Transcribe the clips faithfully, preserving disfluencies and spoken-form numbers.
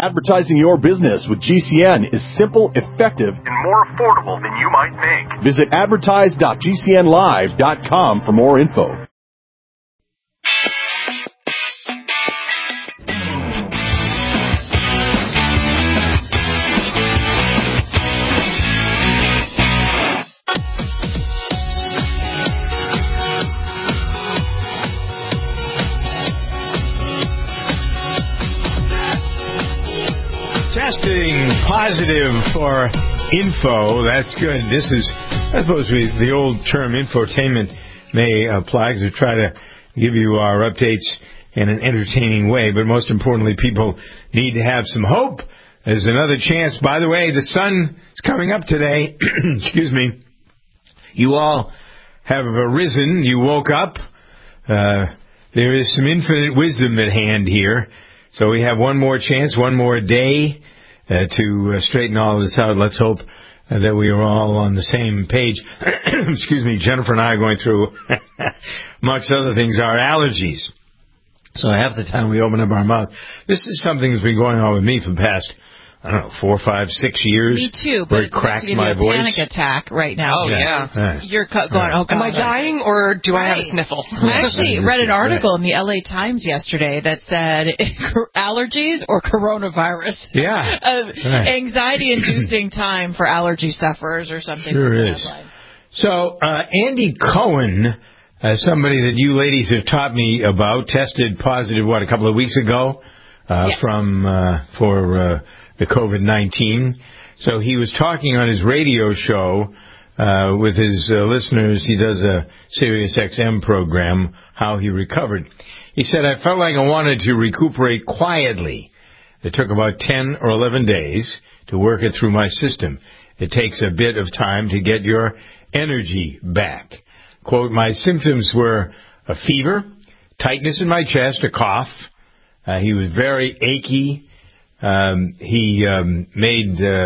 Advertising your business with G C N is simple, effective, and more affordable than you might think. Visit advertise dot g c n live dot com for more info. Testing positive for info. That's good. This is, I suppose, we, the old term infotainment may apply because we try to give you our updates in an entertaining way. But most importantly, people need to have some hope. There's another chance. By the way, the sun is coming up today. Excuse me. You all have arisen. You woke up. Uh, there is some infinite wisdom at hand here. So we have one more chance, one more day uh, to uh, straighten all of this out. Let's hope uh, that we are all on the same page. Excuse me, Jennifer and I are going through, amongst other things, our allergies. So half the time we open up our mouth. This is something that's been going on with me for the past, I don't know, four, five, six years. Me too, where but it it's cracked to give my you a voice. panic attack right now. Oh, yeah. yeah. You're cu- going, oh, God. Am I dying, or do right. I have a sniffle? I actually read an article in the L A Times yesterday that said allergies or coronavirus. Yeah. uh, right. Anxiety-inducing time for allergy sufferers or something. Sure is. So, uh, Andy Cohen, uh, somebody that you ladies have taught me about, tested positive, what, a couple of weeks ago uh, yes. from uh, for uh, the COVID nineteen. So he was talking on his radio show uh, with his uh, listeners. He does a Sirius X M program, How He Recovered. He said, I felt like I wanted to recuperate quietly. It took about ten or eleven days to work it through my system. It takes a bit of time to get your energy back. Quote, my symptoms were a fever, tightness in my chest, a cough. Uh, he was very achy. Um, he um, made, uh,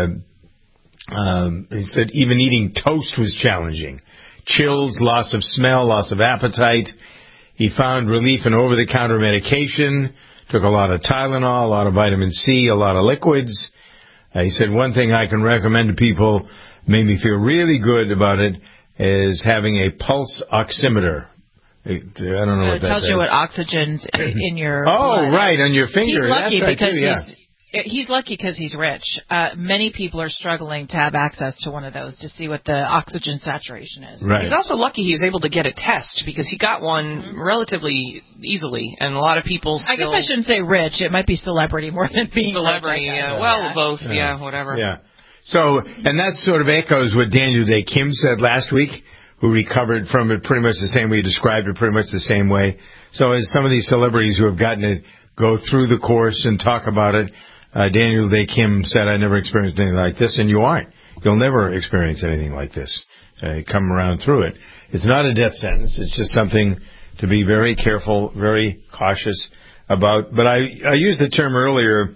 um, he said even eating toast was challenging. Chills, loss of smell, loss of appetite. He found relief in over-the-counter medication, took a lot of Tylenol, a lot of vitamin C, a lot of liquids. Uh, he said one thing I can recommend to people, made me feel really good about it, is having a pulse oximeter. I don't know so what it that tells is. you what oxygen's in your Oh, blood. right, on your finger. He's lucky That's right, because too, yeah. he's he's lucky because he's rich. Uh, many people are struggling to have access to one of those to see what the oxygen saturation is. Right. He's also lucky he was able to get a test because he got one mm-hmm. relatively easily, and a lot of people still... I guess I shouldn't say rich. It might be celebrity more than being celebrity. Rich, yeah. yeah. Well, yeah. both. Yeah. Yeah. Whatever. Yeah. So, and that sort of echoes what Daniel Day Kim said last week, who recovered from it pretty much the same way, described it pretty much the same way. So as some of these celebrities who have gotten it go through the course and talk about it, uh, Daniel Day Kim said, I never experienced anything like this, and you aren't. You'll never experience anything like this. Uh, come around through it. It's not a death sentence. It's just something to be very careful, very cautious about. But I, I used the term earlier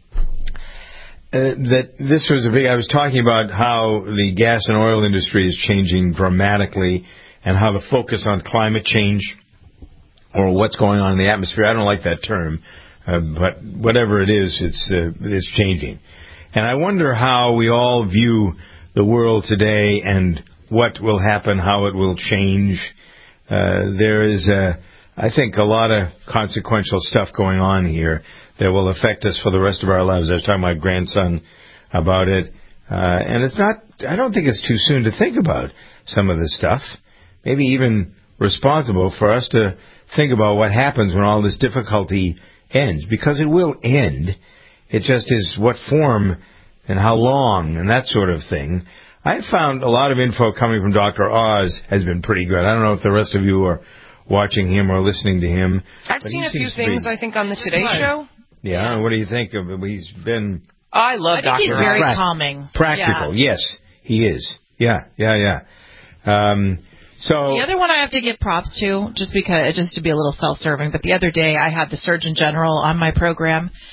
Uh, that this was a big, I was talking about how the gas and oil industry is changing dramatically and how the focus on climate change or what's going on in the atmosphere, I don't like that term, uh, but whatever it is, it's, uh, it's changing. And I wonder how we all view the world today and what will happen, how it will change. Uh, there is, a, I think, a lot of consequential stuff going on here that will affect us for the rest of our lives. I was talking to my grandson about it. Uh, and it's not, I don't think it's too soon to think about some of this stuff. Maybe even responsible for us to think about what happens when all this difficulty ends. Because it will end. It just is what form and how long and that sort of thing. I found a lot of info coming from Doctor Oz has been pretty good. I don't know if the rest of you are watching him or listening to him. I've seen a few things, I think, on the Today Show. Yeah, yeah. What do you think of him? He's been... I love I think Doctor he's very Pra- calming. Practical, yeah. yes, he is. Yeah, yeah, yeah. Um, so the other one I have to give props to, just because, just to be a little self-serving, but the other day I had the Surgeon General on my program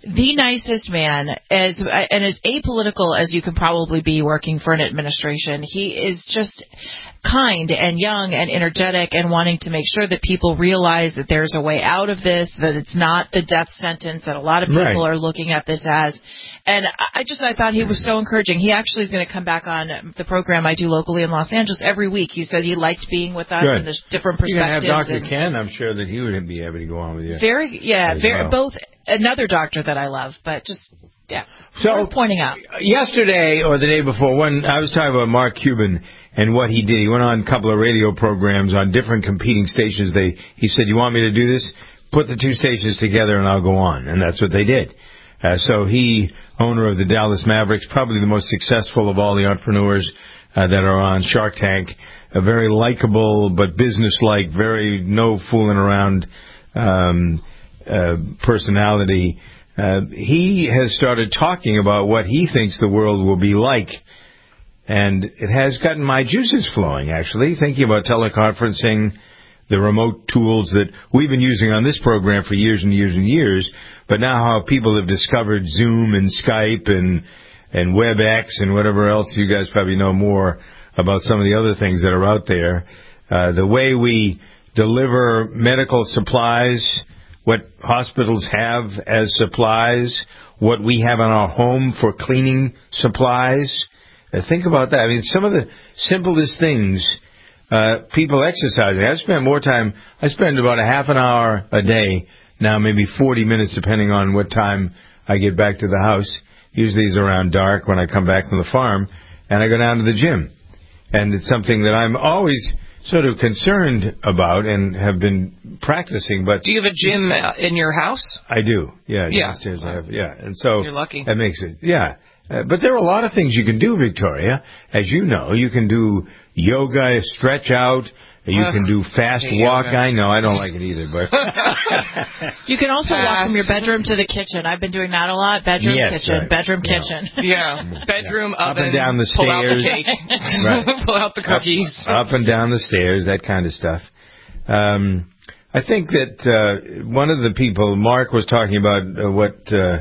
the nicest man, as and as apolitical as you can probably be working for an administration. He is just kind and young and energetic and wanting to make sure that people realize that there's a way out of this, that it's not the death sentence that a lot of people Right. are looking at this as. And I just I thought he was so encouraging. He actually is going to come back on the program I do locally in Los Angeles every week. He said he liked being with us Good. and there's different You can have perspectives. Doctor and Ken. I'm sure that he would be able to go on with you. Very, yeah, as very, well. both. Another doctor that I love, but just yeah, So worth pointing out. Yesterday or the day before, when I was talking about Mark Cuban and what he did, he went on a couple of radio programs on different competing stations. They he said, "You want me to do this? Put the two stations together, and I'll go on." And that's what they did. Uh, so he, owner of the Dallas Mavericks, probably the most successful of all the entrepreneurs uh, that are on Shark Tank, a very likable but businesslike, very no fooling around um, uh, personality. Uh, he has started talking about what he thinks the world will be like. And it has gotten my juices flowing, actually, thinking about teleconferencing, the remote tools that we've been using on this program for years and years and years, but now how people have discovered Zoom and Skype and, and WebEx and whatever else. You guys probably know more about some of the other things that are out there. Uh, the way we deliver medical supplies, what hospitals have as supplies, what we have in our home for cleaning supplies. Uh, think about that. I mean, some of the simplest things, uh, people exercising. I spend more time, I spend about a half an hour a day, now maybe forty minutes depending on what time I get back to the house. Usually it's around dark when I come back from the farm, and I go down to the gym. And it's something that I'm always sort of concerned about and have been practicing. But do you have a gym uh, in your house? I do. Yeah. Yeah. Downstairs I have. Yeah. And so you're lucky. That makes it. Yeah. Uh, but there are a lot of things you can do, Victoria. As you know, you can do yoga, stretch out. You Ugh, can do fast walk. yoga. I know. I don't like it either, but You can also walk Pass. from your bedroom to the kitchen. I've been doing that a lot. Bedroom, Yes, kitchen, right. bedroom, Yeah. kitchen. Yeah, bedroom, Yeah. Up oven, and down the pull out the stairs. cake, Right. pull out the cookies. Up, up and down the stairs, that kind of stuff. Um, I think that uh, one of the people, Mark, was talking about uh, what uh,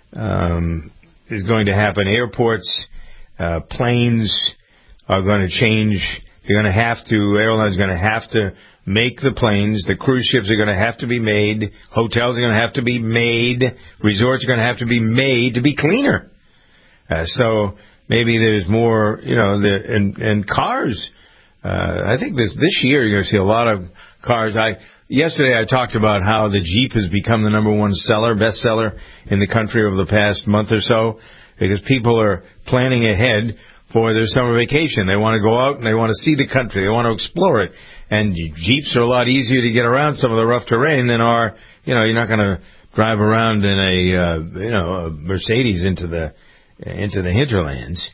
um, is going to happen. Airports, uh, planes are going to change. You're going to have to, airlines are going to have to make the planes. The cruise ships are going to have to be made. Hotels are going to have to be made. Resorts are going to have to be made to be cleaner. Uh, so maybe there's more, you know, the, and, and cars. Uh, I think this this year you're going to see a lot of cars. I yesterday I talked about how the Jeep has become the number one seller, bestseller in the country over the past month or so, because people are planning ahead for their summer vacation. They want to go out and they want to see the country. They want to explore it. And Jeeps are a lot easier to get around some of the rough terrain than are, you know, you're not going to drive around in a, uh, you know, a Mercedes into the into the hinterlands.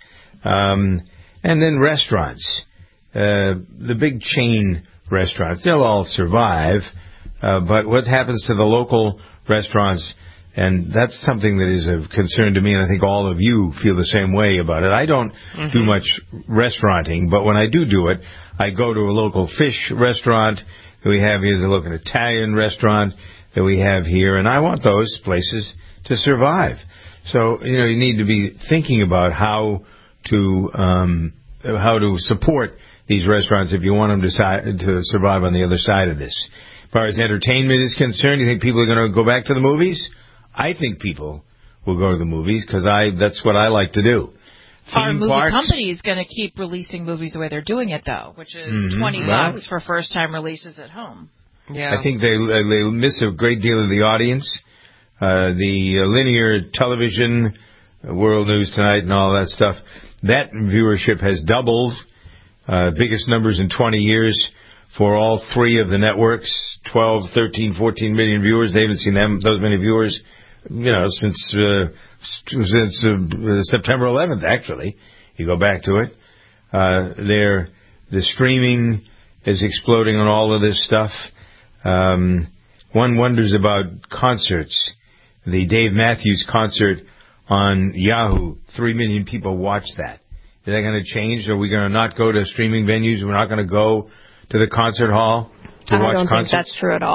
Um, and then restaurants. Uh, the big chain restaurants, they'll all survive, uh, but what happens to the local restaurants? And that's something that is of concern to me, and I think all of you feel the same way about it. I don't mm-hmm. do much restauranting, but when I do do it, I go to a local fish restaurant that we have here, the local Italian restaurant that we have here, and I want those places to survive. So, you know, you need to be thinking about how to um, how to support these restaurants if you want them to, si- to survive on the other side of this. As far as entertainment is concerned, you think people are going to go back to the movies? I think people will go to the movies because I that's what I like to do. Our Theme movie parks, company is going to keep releasing movies the way they're doing it, though, which is Mhm. twenty Well, bucks for first-time releases at home. Yeah, I think they they miss a great deal of the audience. Uh, the linear television, World News Tonight, and all that stuff. That viewership has doubled. Uh, biggest numbers in twenty years for all three of the networks. twelve, thirteen, fourteen million viewers. They haven't seen them those many viewers, you know, since uh, since uh, September eleventh. Actually, you go back to it. Uh, they're, the streaming is exploding on all of this stuff. Um, one wonders about concerts. The Dave Matthews concert on Yahoo, three million people watched that. Is that going to change? Are we going to not go to streaming venues? We're not going to go to the concert hall to I watch don't concerts? think that's true at all.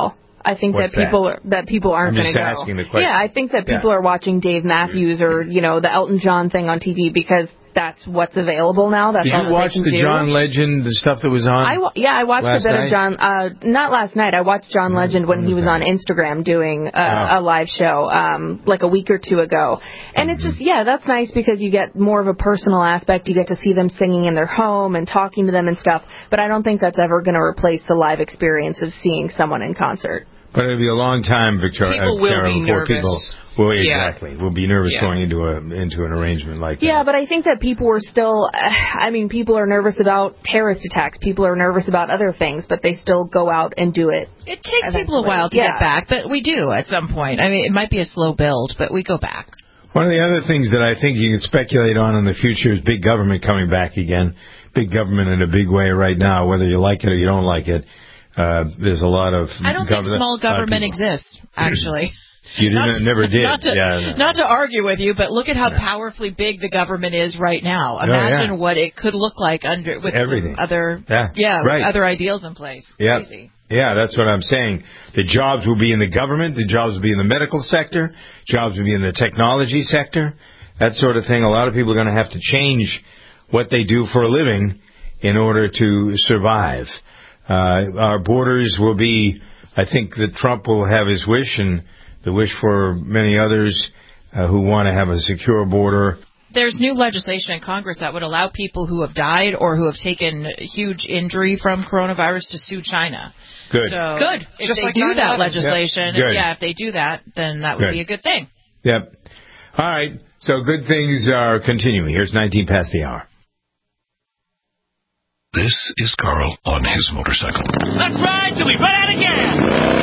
I think What's that people that? Are, that people aren't going to go. I'm just asking the question. Yeah, I think that people yeah. are watching Dave Matthews or, you know, the Elton John thing on T V because that's what's available now. That's Did all you that watch they can the do. John Legend, the stuff that was on? I wa- yeah, I watched a bit night? of John. Uh, not last night. I watched John Legend when he was on Instagram doing uh, oh. a live show, um, like a week or two ago. And it's just, yeah, that's nice because you get more of a personal aspect. You get to see them singing in their home and talking to them and stuff. But I don't think that's ever going to replace the live experience of seeing someone in concert. But it'll be a long time, Victoria. People will Victoria, be before nervous. People will Yeah. exactly. Will be nervous Yeah. going into a into an arrangement like that. Yeah, but I think that people were still. I mean, people are nervous about terrorist attacks. People are nervous about other things, but they still go out and do it. It takes eventually. people a while to yeah. get back, but we do at some point. I mean, it might be a slow build, but we go back. One of the other things that I think you can speculate on in the future is big government coming back again. Big government in a big way right now, whether you like it or you don't like it. Uh, there's a lot of. I don't think small government exists, actually. You didn't, not, never did. Not to, yeah, no. not to argue with you, but look at how Yeah. powerfully big the government is right now. Oh, Imagine yeah. what it could look like under with Everything. some other Yeah, yeah right. other ideals in place. Yeah. Crazy. Yeah, that's what I'm saying. The jobs will be in the government. The jobs will be in the medical sector. Jobs will be in the technology sector. That sort of thing. A lot of people are going to have to change what they do for a living in order to survive. Uh, our borders will be, I think that Trump will have his wish and the wish for many others uh, who want to have a secure border. There's new legislation in Congress that would allow people who have died or who have taken huge injury from coronavirus to sue China. Good. So Good. If Just they like do nine that eleven. legislation, Yep. Good. yeah, if they do that, then that would Good. be a good thing. Yep. All right. So good things are continuing. Here's nineteen past the hour. This is Carl on his motorcycle. Let's ride till we run out of gas!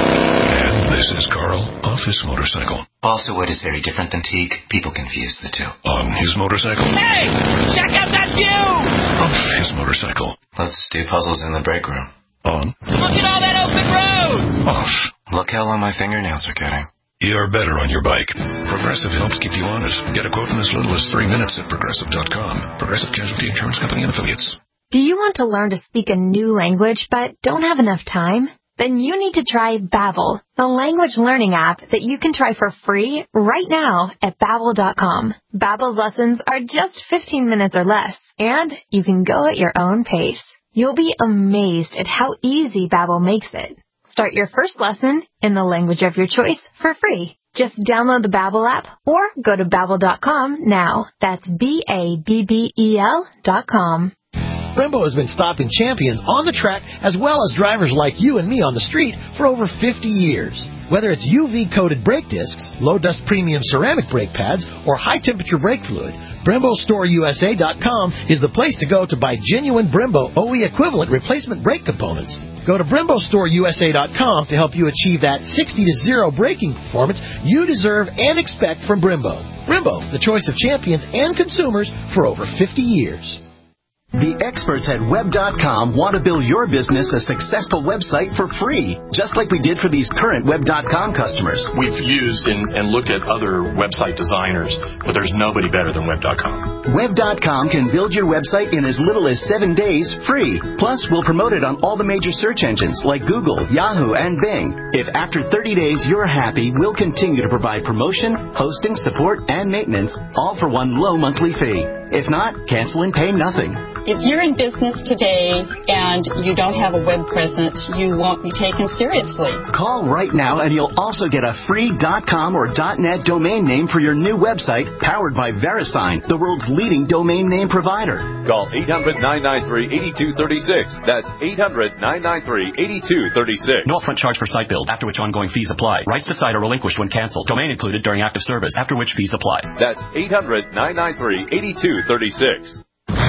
And this is Carl off his motorcycle. Also, what is very different than Teague? People confuse the two. On his motorcycle. Hey! Check out that view! Off his motorcycle. Let's do puzzles in the break room. On. Look at all that open road! Off. Look how long my fingernails are getting. You're better on your bike. Progressive helps keep you honest. Get a quote in as little as three minutes at Progressive dot com. Progressive Casualty Insurance Company and Affiliates. Do you want to learn to speak a new language but don't have enough time? Then you need to try Babbel, the language learning app that you can try for free right now at Babbel dot com. Babbel's lessons are just fifteen minutes or less, and you can go at your own pace. You'll be amazed at how easy Babbel makes it. Start your first lesson in the language of your choice for free. Just download the Babbel app or go to Babbel dot com now. That's B A B B E L dot com. Brembo has been stopping champions on the track as well as drivers like you and me on the street for over fifty years. Whether it's U V-coated brake discs, low-dust premium ceramic brake pads, or high-temperature brake fluid, Brembo Store U S A dot com is the place to go to buy genuine Brembo O E equivalent replacement brake components. Go to Brembo Store U S A dot com to help you achieve that sixty to zero braking performance you deserve and expect from Brembo. Brembo, the choice of champions and consumers for over fifty years. The experts at Web dot com want to build your business a successful website for free, just like we did for these current Web dot com customers. We've used and, and looked at other website designers, but there's nobody better than Web dot com. Web dot com can build your website in as little as seven days free. Plus, we'll promote it on all the major search engines like Google, Yahoo, and Bing. If after thirty days you're happy, we'll continue to provide promotion, hosting, support, and maintenance, all for one low monthly fee. If not, cancel and pay nothing. If you're in business today and you don't have a web presence, you won't be taken seriously. Call right now and you'll also get a free .com or .net domain name for your new website powered by VeriSign, the world's leading domain name provider. Call eight hundred, nine nine three, eight two three six. That's eight hundred, nine nine three, eight two three six. No upfront charge for site build, after which ongoing fees apply. Rights to site are relinquished when canceled. Domain included during active service, after which fees apply. That's eight hundred, nine nine three, eight two three six.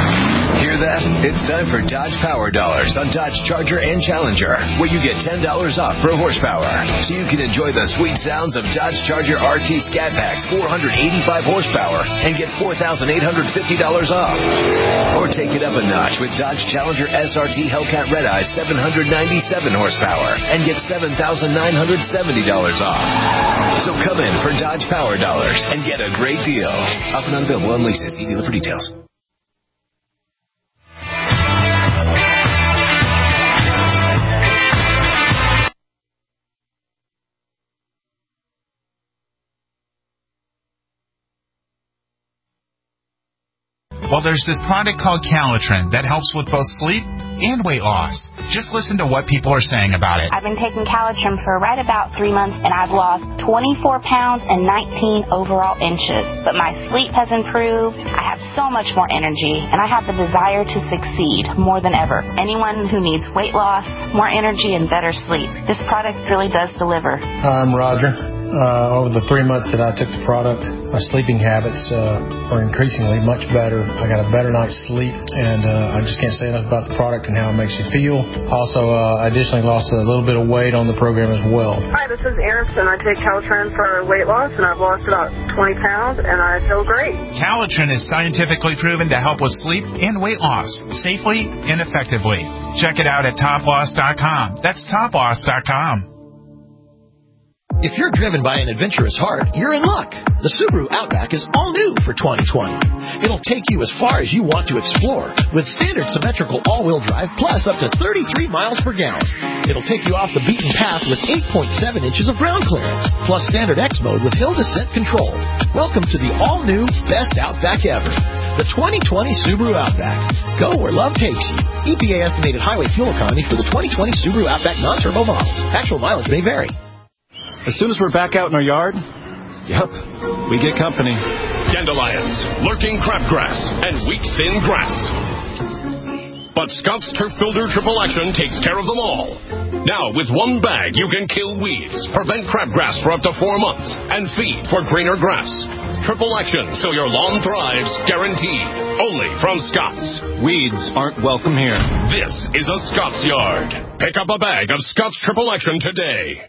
Hear that? It's time for Dodge Power Dollars on Dodge Charger and Challenger, where you get ten dollars off per horsepower. So you can enjoy the sweet sounds of Dodge Charger R T Scat Packs four hundred eighty-five horsepower and get four thousand eight hundred fifty dollars off. Or take it up a notch with Dodge Challenger S R T Hellcat Red Eye seven hundred ninety-seven horsepower and get seven thousand nine hundred seventy dollars off. So come in for Dodge Power Dollars and get a great deal. Often unavailable on leases. See dealer for details. Well, there's this product called Calitrin that helps with both sleep and weight loss. Just listen to what people are saying about it. I've been taking Calitrin for right about three months, and I've lost twenty-four pounds and nineteen overall inches. But my sleep has improved. I have so much more energy, and I have the desire to succeed more than ever. Anyone who needs weight loss, more energy, and better sleep, this product really does deliver. Hi, I'm Roger. Uh, over the three months that I took the product, my sleeping habits uh, are increasingly much better. I got a better night's sleep, and uh, I just can't say enough about the product and how it makes you feel. Also, uh, I additionally lost a little bit of weight on the program as well. Hi, this is Ariston. I take Calitrin for weight loss, and I've lost about twenty pounds, and I feel great. Calitrin is scientifically proven to help with sleep and weight loss safely and effectively. Check it out at top loss dot com. That's top loss dot com. If you're driven by an adventurous heart, you're in luck. The Subaru Outback is all new for twenty twenty. It'll take you as far as you want to explore with standard symmetrical all-wheel drive plus up to thirty-three miles per gallon. It'll take you off the beaten path with eight point seven inches of ground clearance plus standard X mode with hill descent control. Welcome to the all-new best Outback ever. The twenty twenty Subaru Outback. Go where love takes you. E P A estimated highway fuel economy for the twenty twenty Subaru Outback non-turbo models. Actual mileage may vary. As soon as we're back out in our yard, yep, we get company. Dandelions, lurking crabgrass, and wheat-thin grass. But Scott's Turf Builder Triple Action takes care of them all. Now, with one bag, you can kill weeds, prevent crabgrass for up to four months, and feed for greener grass. Triple Action, so your lawn thrives, guaranteed. Only from Scott's. Weeds aren't welcome here. This is a Scott's Yard. Pick up a bag of Scott's Triple Action today.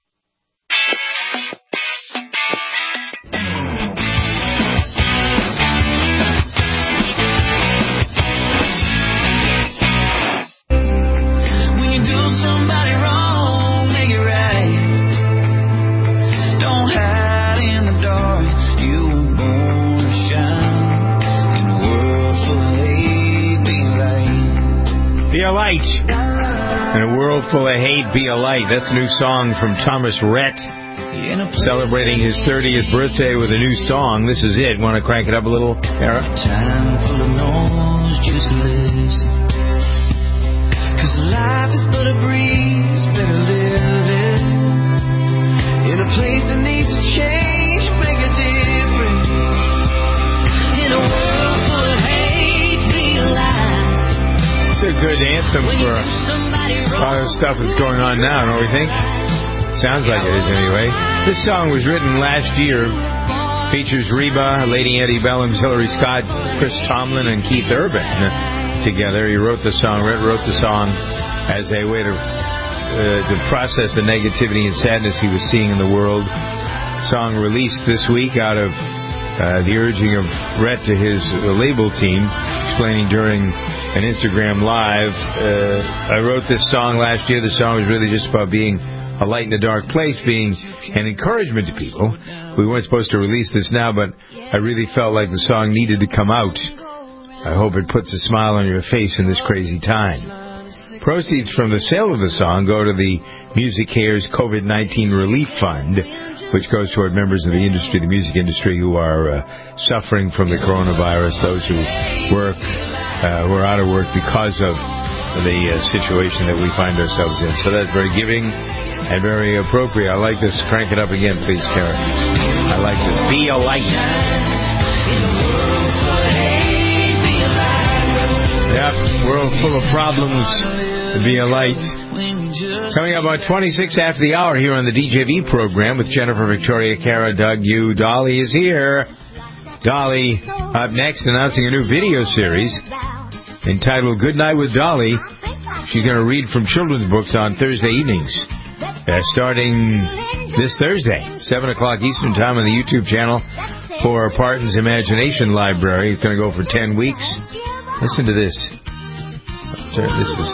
Be a light. In a world full of hate, be a light. That's a new song from Thomas Rhett. Celebrating his thirtieth birthday with a new song. This is it. Want to crank it up a little, Kara? Time full of noise, just listen. 'Cause life is but a breeze, better live it. In a place that needs to change, make a difference. In a world full of hate, be a light. It's a good anthem for a lot of stuff that's going on now, don't we think? Sounds like it is anyway. This song was written last year. Features Reba, Lady Antebellum, Hillary Scott, Chris Tomlin, and Keith Urban together. He wrote the song, wrote the song as a way to, uh, to process the negativity and sadness he was seeing in the world. Song released this week out of uh, the urging of Rhett to his uh, label team, explaining during an Instagram Live, uh, I wrote this song last year. The song was really just about being a light in a dark place, being an encouragement to people. We weren't supposed to release this now, but I really felt like the song needed to come out. I hope it puts a smile on your face in this crazy time. Proceeds from the sale of the song go to the Music Cares COVID nineteen Relief Fund, which goes toward members of the industry, the music industry, who are uh, suffering from the coronavirus, those who work, uh, who are out of work because of the uh, situation that we find ourselves in. So that's very giving and very appropriate. I like this. Crank it up again, please, Karen. I like this. Be a light. Yep, world full of problems. Be a light. Coming up about twenty-six after the hour here on the D J V program with Jennifer, Victoria, Kara, Doug, you. Dolly is here. Dolly up next, announcing a new video series entitled Good Night with Dolly. She's going to read from children's books on Thursday evenings. Uh, starting this Thursday, seven o'clock Eastern Time on the YouTube channel for Parton's Imagination Library. It's going to go for ten weeks. Listen to this. Sorry, this is...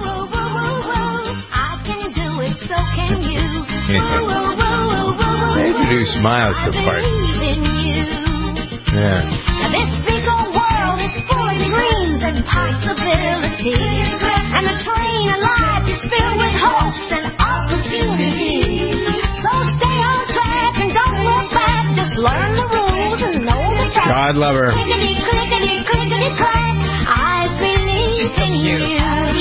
They introduce Miles to part. Yeah. This big old world is full of dreams and possibilities. And the train of life is filled with hopes and opportunities. So stay on track and don't look back. Just learn the rules and know the facts. God love her. Clickety, clickety, clickety.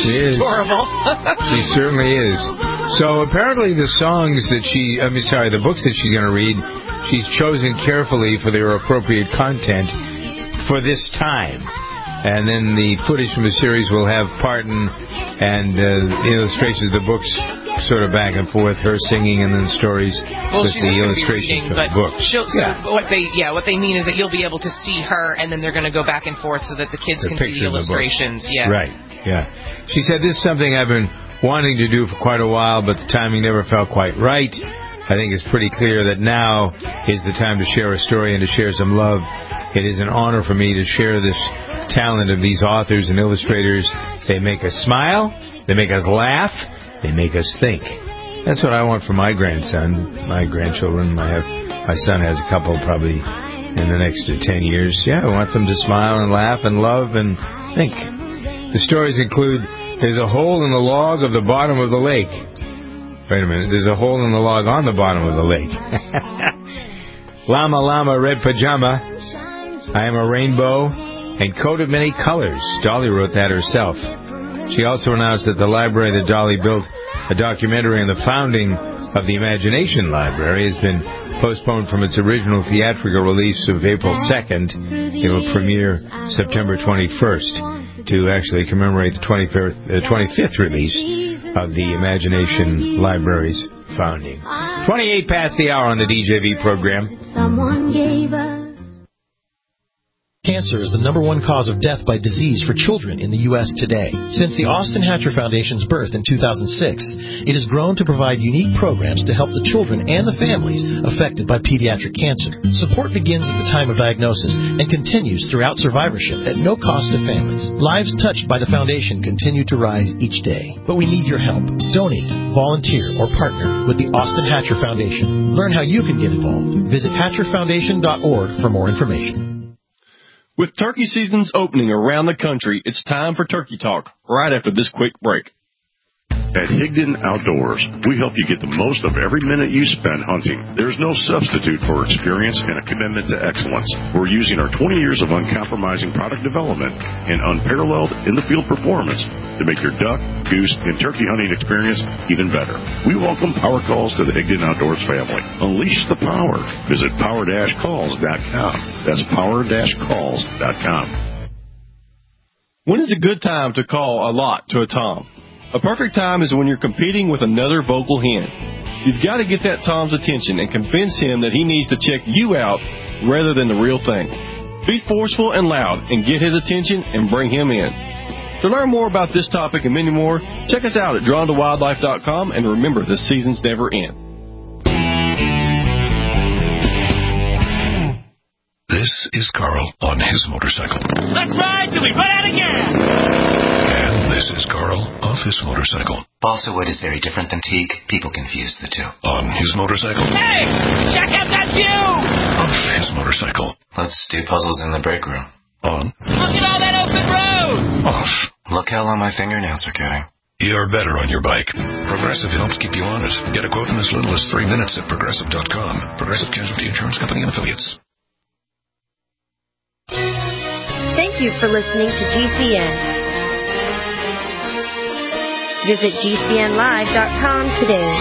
She is. Adorable. She certainly is. So apparently the songs that she, I mean, sorry, the books that she's going to read, she's chosen carefully for their appropriate content for this time. And then the footage from the series will have Parton and uh, illustrations of the books sort of back and forth, her singing and then stories well, with the illustrations reading, of the books. So Yeah. what they yeah, what they mean is that you'll be able to see her, and then they're going to go back and forth so that the kids The can see the picture of the illustrations. book. Yeah. Right. Yeah. She said, this is something I've been wanting to do for quite a while, but the timing never felt quite right. I think it's pretty clear that now is the time to share a story and to share some love. It is an honor for me to share this talent of these authors and illustrators. They make us smile, they make us laugh, they make us think. That's what I want for my grandson, my grandchildren. I have, my son has a couple probably in the next ten years. Yeah, I want them to smile and laugh and love and think. The stories include, there's a hole in the log of the bottom of the lake. Wait a minute, there's a hole in the log on the bottom of the lake. Llama Llama Red Pajama, I am a rainbow, and coat of many colors. Dolly wrote that herself. She also announced at the library that Dolly built a documentary on the founding of the Imagination Library has been postponed from its original theatrical release of April second. It will premiere September twenty-first to actually commemorate the twenty-fifth release of the Imagination Library's founding. twenty-eight past the hour on the D J V program. Someone gave us. Cancer is the number one cause of death by disease for children in the U S today. Since the Austin Hatcher Foundation's birth in two thousand six, it has grown to provide unique programs to help the children and the families affected by pediatric cancer. Support begins at the time of diagnosis and continues throughout survivorship at no cost to families. Lives touched by the foundation continue to rise each day. But we need your help. Donate, volunteer, or partner with the Austin Hatcher Foundation. Learn how you can get involved. Visit hatcher foundation dot org for more information. With turkey seasons opening around the country, it's time for Turkey Talk, right after this quick break. At Higdon Outdoors, we help you get the most of every minute you spend hunting. There's no substitute for experience and a commitment to excellence. We're using our twenty years of uncompromising product development and unparalleled in-the-field performance to make your duck, goose, and turkey hunting experience even better. We welcome power calls to the Higdon Outdoors family. Unleash the power. Visit power dash calls dot com. That's power dash calls dot com. When is a good time to call a lot to a tom? A perfect time is when you're competing with another vocal hen. You've got to get that tom's attention and convince him that he needs to check you out rather than the real thing. Be forceful and loud and get his attention and bring him in. To learn more about this topic and many more, check us out at drawn to wildlife dot com, and remember, the seasons never end. This is Carl on his motorcycle. Let's ride till we run out of gas. And this is Carl off his motorcycle. Balsa wood is very different than teak. People confuse the two. On his motorcycle. Hey, check out that view. Off his motorcycle. Let's do puzzles in the break room. On. Look at all that open road. Off. Look how long my fingernails are getting. You're better on your bike. Progressive helps keep you honest. Get a quote in as little as three minutes at progressive dot com. Progressive Casualty Insurance Company and Affiliates. Thank you for listening to G C N. Visit G C N live dot com today.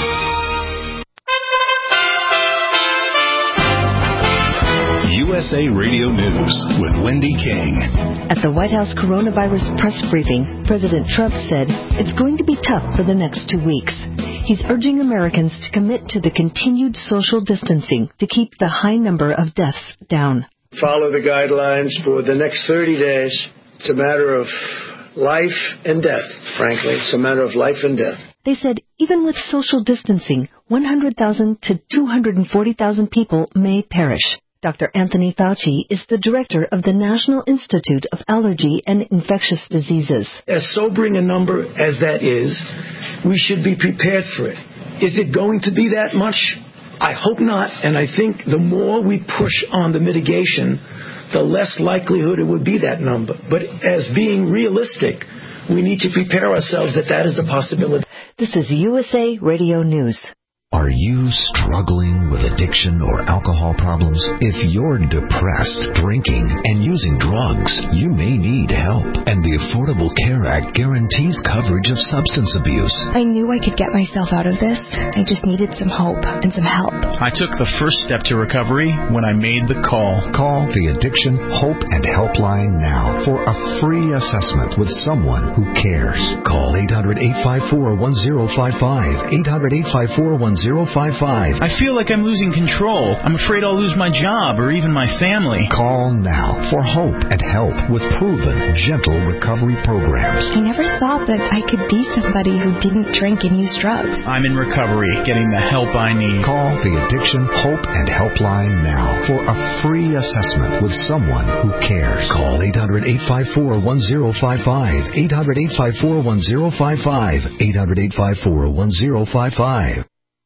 U S A Radio News with Wendy King. At the White House coronavirus press briefing, President Trump said it's going to be tough for the next two weeks. He's urging Americans to commit to the continued social distancing to keep the high number of deaths down. Follow the guidelines for the next thirty days. It's a matter of life and death, frankly. It's a matter of life and death. They said even with social distancing, one hundred thousand to two hundred forty thousand people may perish. Doctor Anthony Fauci is the director of the National Institute of Allergy and Infectious Diseases. As sobering a number as that is, we should be prepared for it. Is it going to be that much? I hope not, and I think the more we push on the mitigation, the less likelihood it would be that number. But as being realistic, we need to prepare ourselves that that is a possibility. This is U S A Radio News. Are you struggling with addiction or alcohol problems? If you're depressed, drinking, and using drugs, you may need help. And the Affordable Care Act guarantees coverage of substance abuse. I knew I could get myself out of this. I just needed some hope and some help. I took the first step to recovery when I made the call. Call the Addiction Hope and Helpline now for a free assessment with someone who cares. Call eight hundred, eight five four, one zero five five. eight hundred, eight five four, one zero five five. I feel like I'm losing control. I'm afraid I'll lose my job or even my family. Call now for hope and help with proven, gentle recovery programs. I never thought that I could be somebody who didn't drink and use drugs. I'm in recovery, getting the help I need. Call the Addiction Hope and Helpline now for a free assessment with someone who cares. Call eight hundred, eight five four, one zero five five. eight hundred, eight five four, one zero five five. eight hundred, eight five four, one zero five five.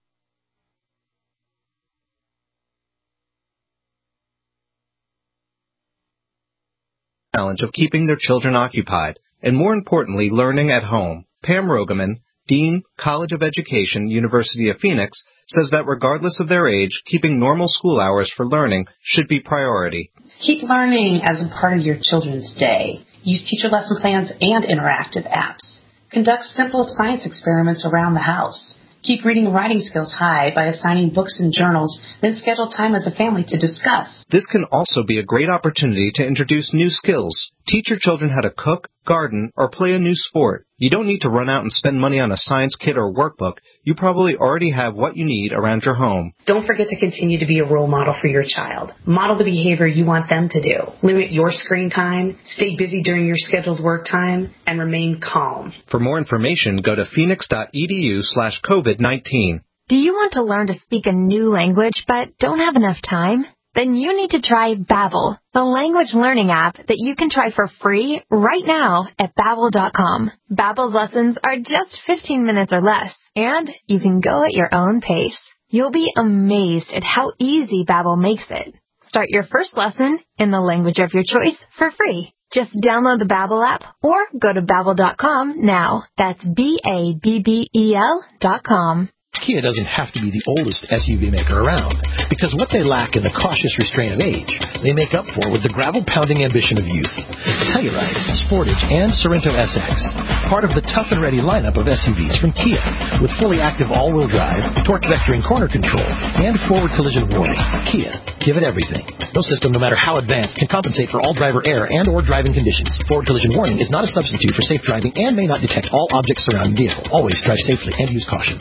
Challenge of keeping their children occupied, and more importantly, learning at home. Pam Rogaman, Dean, College of Education, University of Phoenix, says that regardless of their age, keeping normal school hours for learning should be priority. Keep learning as a part of your children's day. Use teacher lesson plans and interactive apps. Conduct simple science experiments around the house. Keep reading and writing skills high by assigning books and journals, then schedule time as a family to discuss. This can also be a great opportunity to introduce new skills. Teach your children how to cook, garden, or play a new sport. You don't need to run out and spend money on a science kit or workbook. You probably already have what you need around your home. Don't forget to continue to be a role model for your child. Model the behavior you want them to do. Limit your screen time, stay busy during your scheduled work time, and remain calm. For more information, go to phoenix.edu slash COVID nineteen. Do you want to learn to speak a new language but don't have enough time? Then you need to try Babbel, the language learning app that you can try for free right now at babbel dot com. Babbel's lessons are just fifteen minutes or less, and you can go at your own pace. You'll be amazed at how easy Babbel makes it. Start your first lesson in the language of your choice for free. Just download the Babbel app or go to babbel dot com now. That's B A B B E L dot com. Kia doesn't have to be the oldest S U V maker around, because what they lack in the cautious restraint of age, they make up for with the gravel-pounding ambition of youth. Telluride, Sportage, and Sorento S X, part of the tough and ready lineup of S U Vs from Kia, with fully active all-wheel drive, torque vectoring corner control, and forward collision warning. Kia, give it everything. No system, no matter how advanced, can compensate for all driver error and or driving conditions. Forward collision warning is not a substitute for safe driving and may not detect all objects surrounding the vehicle. Always drive safely and use caution.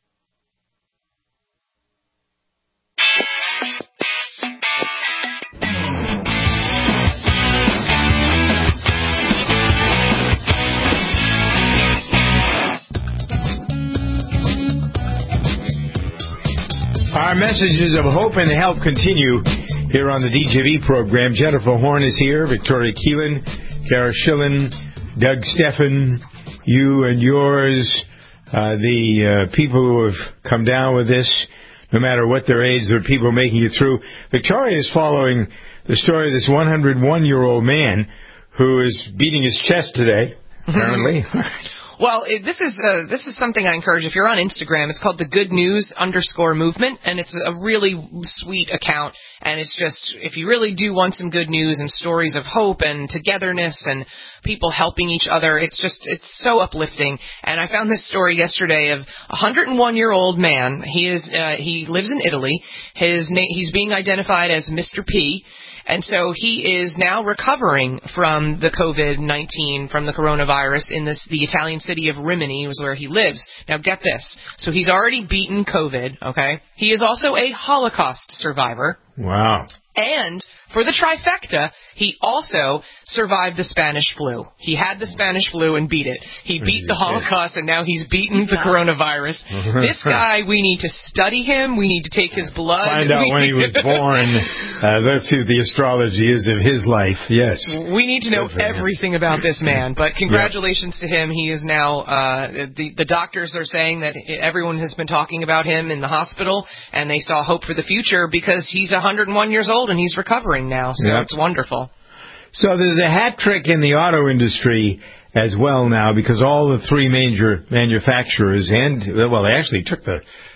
Our messages of hope and help continue here on the D J V program. Jennifer Horn is here, Victoria Keelan, Kara Schillen, Doug Steffen, you and yours, uh, the uh, people who have come down with this, no matter what their age, there are people making it through. Victoria is following the story of this one hundred one year old man who is beating his chest today, apparently. Well, it, this is uh, this is something I encourage. If you're on Instagram, it's called the Good News underscore Movement, and it's a really sweet account. And it's just, if you really do want some good news and stories of hope and togetherness and people helping each other, it's just, it's so uplifting. And I found this story yesterday of a one hundred one year old man. He is uh, he lives in Italy. His na- he's being identified as Mister P. And so he is now recovering from the COVID nineteen, from the coronavirus in this, the Italian city of Rimini was where he lives. Now get this. So he's already beaten COVID, okay? He is also a Holocaust survivor. Wow. And for the trifecta, he also survived the Spanish flu. He had the Spanish flu and beat it. He beat the Holocaust, and now he's beaten the coronavirus. This guy, we need to study him. We need to take his blood. Find out when he was born. Uh, let's see what the astrology is of his life. Yes. We need to know everything about this man. But congratulations yep. to him. He is now, uh, the, the doctors are saying that everyone has been talking about him in the hospital, and they saw hope for the future because he's one hundred one years old and he's recovering now. So yep. it's wonderful. So there's a hat trick in the auto industry as well now, because all the three major manufacturers and, well, they actually took the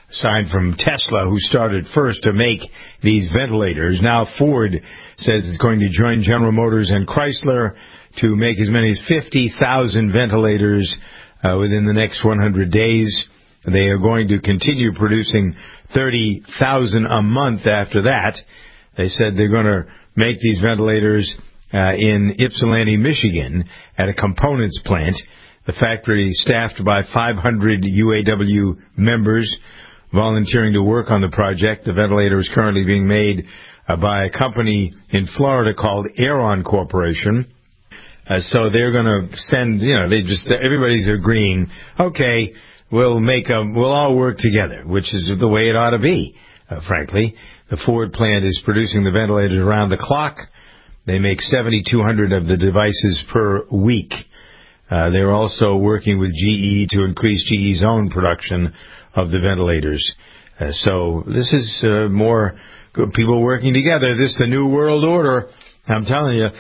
aside from Tesla, who started first to make these ventilators. Now Ford says it's going to join General Motors and Chrysler to make as many as fifty thousand ventilators uh, within the next one hundred days. They are going to continue producing thirty thousand a month after that. They said they're going to make these ventilators uh, in Ypsilanti, Michigan, at a components plant. The factory staffed by five hundred U A W members volunteering to work on the project. The ventilator is currently being made uh, by a company in Florida called Aeron Corporation. Uh, so they're going to send, you know, they just, everybody's agreeing, okay, we'll make a, we'll all work together, which is the way it ought to be, uh, frankly. The Ford plant is producing the ventilators around the clock. They make seventy-two hundred of the devices per week. Uh, they're also working with G E to increase G E's own production of the ventilators. Uh, so this is uh, more good people working together. This is the new world order. I'm telling you,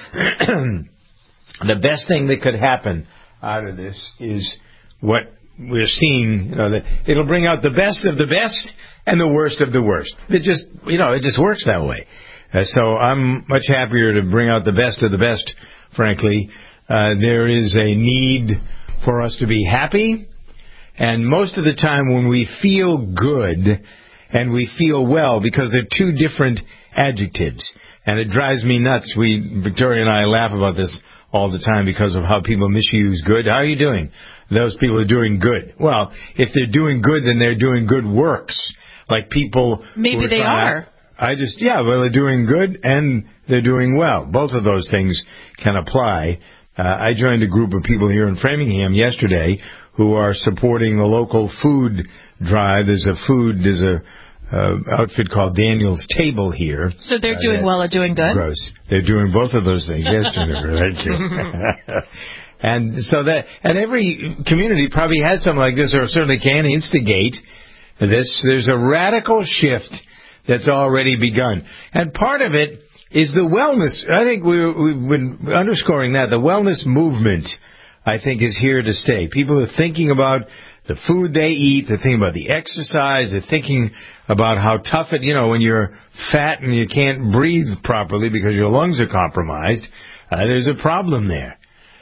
the best thing that could happen out of this is what we're seeing. You know, that it'll bring out the best of the best and the worst of the worst. It just, you know, it just works that way. Uh, so I'm much happier to bring out the best of the best, frankly. Uh, there is a need for us to be happy. And most of the time when we feel good and we feel well, because they're two different adjectives, and it drives me nuts. We, Victoria and I laugh about this all the time because of how people misuse good. How are you doing? Those people are doing good. Well, if they're doing good, then they're doing good works. Like people... Maybe they are. I just, yeah, well, they're doing good and they're doing well. Both of those things can apply. Uh, I joined a group of people here in Framingham yesterday who are supporting the local food drive. There's a food, there's a uh, outfit called Daniel's Table here. So they're uh, doing well at doing good? Gross. They're doing both of those things. Yes, Jennifer. Thank you. And so that, and every community probably has something like this, or certainly can instigate this. There's a radical shift that's already begun. And part of it is the wellness. I think we, we've been underscoring that. The wellness movement, I think, is here to stay. People are thinking about the food they eat. They're thinking about the exercise. They're thinking about how tough it, you know, when you're fat and you can't breathe properly because your lungs are compromised, uh, there's a problem there.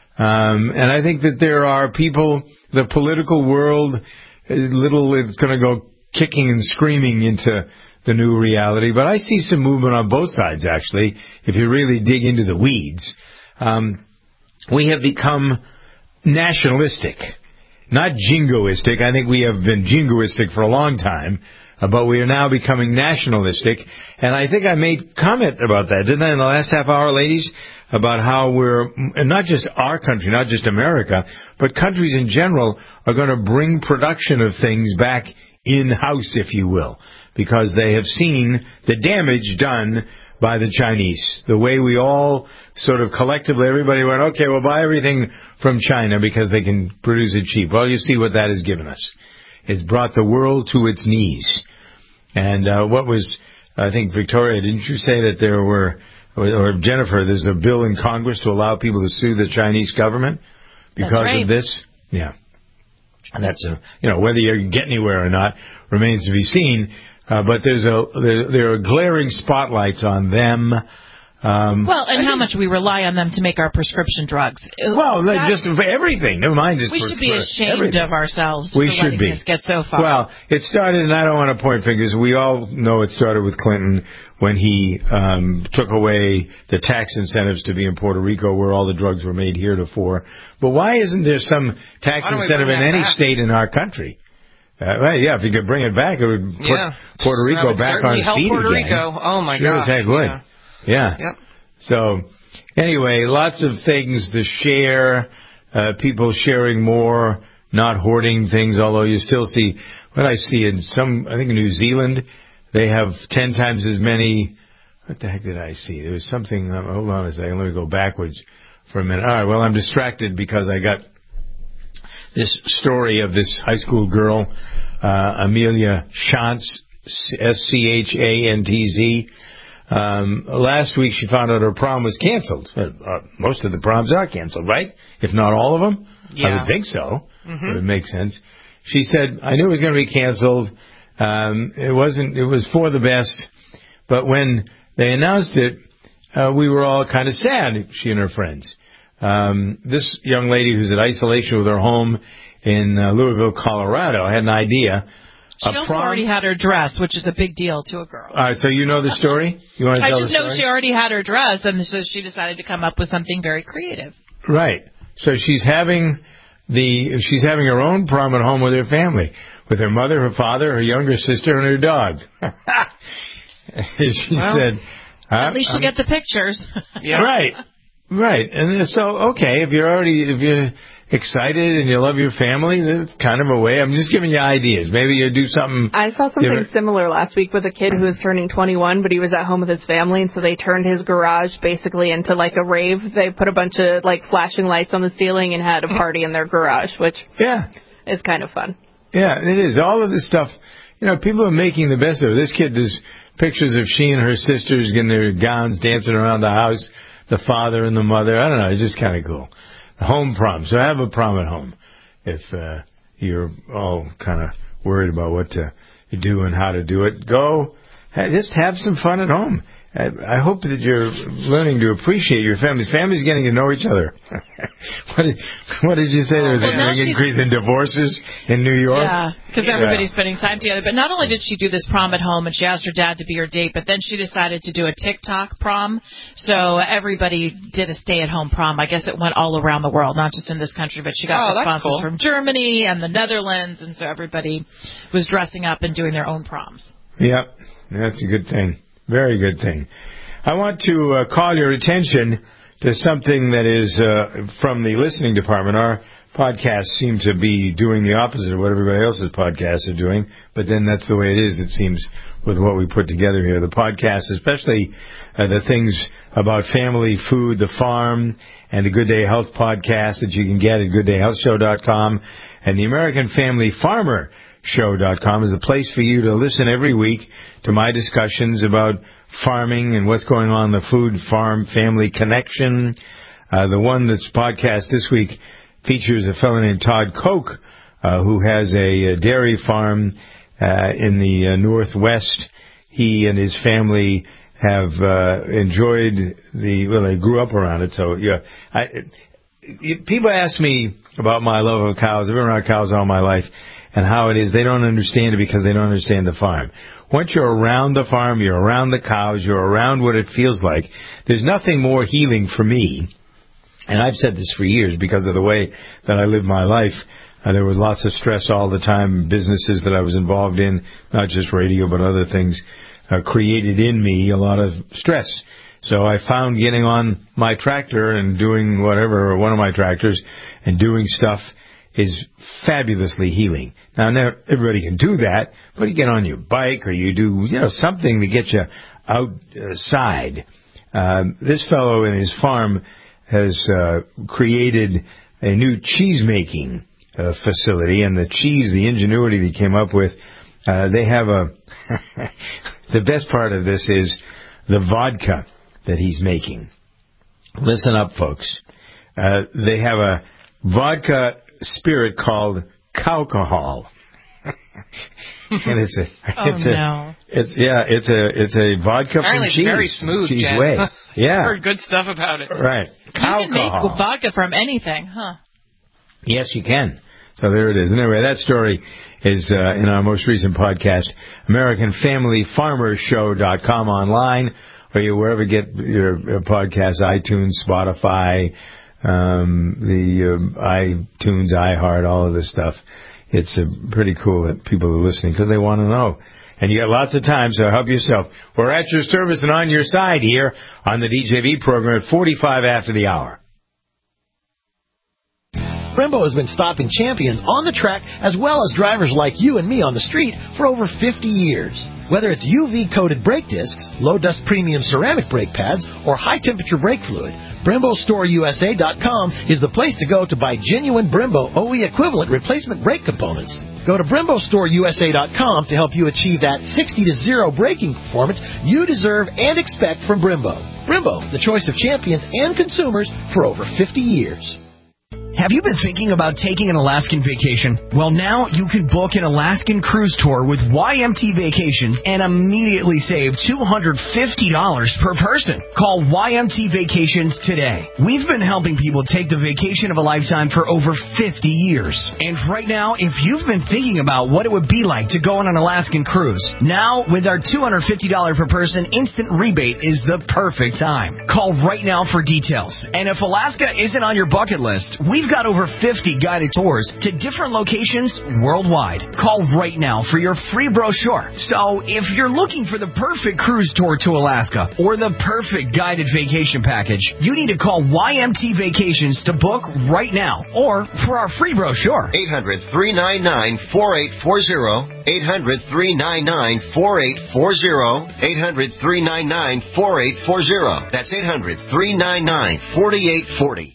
Um, and I think that there are people, the political world, little, it's going to go kicking and screaming into the new reality. But I see some movement on both sides, actually, if you really dig into the weeds. Um, we have become nationalistic, not jingoistic. I think we have been jingoistic for a long time, uh, but we are now becoming nationalistic. And I think I made comment about that, didn't I, in the last half hour, ladies, about how we're, not just our country, not just America, but countries in general are going to bring production of things back in-house, if you will, because they have seen the damage done by the Chinese. The way we all sort of collectively, everybody went, okay, we'll buy everything from China because they can produce it cheap. Well, you see what that has given us. It's brought the world to its knees. And uh, what was, I think, Victoria, didn't you say that there were, or Jennifer, there's a bill in Congress to allow people to sue the Chinese government because That's right. of this? Yeah. And that's a, you know, whether you get anywhere or not remains to be seen. Uh, but there's a, there, there are glaring spotlights on them. Um, well, and how much we rely on them to make our prescription drugs. Well, that, just for everything. Never mind just We for, should be for ashamed everything. of ourselves we for should letting be. this get so far. Well, it started, and I don't want to point fingers. We all know it started with Clinton when he um, took away the tax incentives to be in Puerto Rico, where all the drugs were made heretofore. But why isn't there some tax incentive in any back? state in our country? Uh, well, yeah, if you could bring it back, it would put yeah. Puerto Rico back on its feet Puerto again. Rico. Oh, my sure gosh. As heck would. Yeah. yeah. Yep. So, anyway, lots of things to share, uh, people sharing more, not hoarding things, although you still see, what I see in some, I think in New Zealand, they have ten times as many, what the heck did I see? There was something, uh, hold on a second, let me go backwards for a minute. All right, well, I'm distracted because I got this story of this high school girl, uh, Amelia Shantz, S C H A N T Z. Um, last week she found out her prom was canceled. Uh, most of the proms are canceled, right? If not all of them? Yeah. I would think so. Mm-hmm. It would make sense. She said, I knew it was going to be canceled. Um, it wasn't. It was for the best. But when they announced it, uh, we were all kind of sad. She and her friends. Um, this young lady who's in isolation with her home in uh, Louisville, Colorado, had an idea. She also prom- already had her dress, which is a big deal to a girl. All right, so you know the story? You want to I tell just the know story? she already had her dress, and so she decided to come up with something very creative. Right. So she's having the she's having her own prom at home with her family, with her mother, her father, her younger sister, and her dog. she well, said, "At least you get the pictures." Yeah. Right. Right. And so, okay, if you're already if you're excited and you love your family, that's kind of a way. I'm just giving you ideas. Maybe you do something. I saw something different. similar last week with a kid who was turning twenty-one, but he was at home with his family, and so they turned his garage basically into like a rave. They put a bunch of like flashing lights on the ceiling and had a party in their garage, which yeah, is kind of fun. Yeah, it is. All of this stuff, you know, people are making the best of it. This kid, there's pictures of she and her sisters getting their gowns, dancing around the house, the father and the mother. I don't know. It's just kind of cool. Home prom. So have a prom at home if uh, you're all kind of worried about what to do and how to do it. Go, just have some fun at home. I hope that you're learning to appreciate your families. Families getting to know each other. what, did, what did you say? There was well, a big increase in divorces in New York? Yeah, because everybody's yeah. spending time together. But not only did she do this prom at home and she asked her dad to be her date, but then she decided to do a TikTok prom. So everybody did a stay-at-home prom. I guess it went all around the world, not just in this country, but she got oh, responses cool. from Germany and the Netherlands, and so everybody was dressing up and doing their own proms. Yep, that's a good thing. Very good thing. I want to uh, call your attention to something that is uh, from the listening department. Our podcasts seem to be doing the opposite of what everybody else's podcasts are doing, but then that's the way it is, it seems, with what we put together here. The podcasts, especially uh, the things about family, food, the farm, and the Good Day Health podcast that you can get at good day health show dot com, and the American Family Farmer show dot com is a place for you to listen every week to my discussions about farming and what's going on in the food farm family connection. Uh, the one that's podcast this week features a fellow named Todd Koch, uh, who has a, a dairy farm uh, in the uh, Northwest. He and his family have uh, enjoyed the, well, they grew up around it. So, yeah, I, it, people ask me about my love of cows. I've been around cows all my life, and how it is they don't understand it because they don't understand the farm. Once you're around the farm, you're around the cows, you're around what it feels like, there's nothing more healing for me. And I've said this for years because of the way that I live my life. Uh, there was lots of stress all the time, businesses that I was involved in, not just radio but other things, uh, created in me a lot of stress. So I found getting on my tractor and doing whatever, or one of my tractors, and doing stuff is fabulously healing. Now, not everybody can do that, but you get on your bike or you do, you know, something to get you outside. Uh, this fellow in his farm has uh, created a new cheese-making uh, facility, and the cheese, the ingenuity that he came up with, uh, they have a... the best part of this is the vodka that he's making. Listen up, folks. Uh, they have a vodka spirit called Cowcohol. And it's a, oh, it's no. a, it's, yeah, it's a, it's a vodka Apparently from cheese. It's very smooth, cheese Jen. way. Yeah. I've heard good stuff about it. Right. You can make Cowcohol. vodka from anything, huh? Yes, you can. So there it is. And anyway, that story is uh, in our most recent podcast, American Family Farmer Show dot com online, or you wherever you get your uh, podcasts, iTunes, Spotify, um, the uh, iTunes, iHeart, all of this stuff. It's uh, pretty cool that people are listening because they want to know. And you got lots of time, so help yourself. We're at your service and on your side here on the D J V program at forty-five after the hour. Brembo has been stopping champions on the track as well as drivers like you and me on the street for over fifty years. Whether it's U V-coated brake discs, low-dust premium ceramic brake pads, or high-temperature brake fluid, Brembo Store U S A dot com is the place to go to buy genuine Brembo O E equivalent replacement brake components. Go to Brembo Store U S A dot com to help you achieve that sixty to zero braking performance you deserve and expect from Brembo. Brembo, the choice of champions and consumers for over fifty years. Have you been thinking about taking an Alaskan vacation? Well, now you can book an Alaskan cruise tour with Y M T Vacations and immediately save two hundred fifty dollars per person. Call Y M T Vacations today. We've been helping people take the vacation of a lifetime for over fifty years. And right now, if you've been thinking about what it would be like to go on an Alaskan cruise, now with our two hundred fifty dollars per person instant rebate is the perfect time. Call right now for details. And if Alaska isn't on your bucket list, we've got over fifty guided tours to different locations worldwide. Call right now for your free brochure. So if you're looking for the perfect cruise tour to Alaska or the perfect guided vacation package, you need to call Y M T Vacations to book right now or for our free brochure. eight hundred, three nine nine, four eight four zero. eight hundred, three nine nine, four eight four zero. eight hundred, three nine nine, four eight four zero. That's eight hundred, three nine nine, four eight four zero.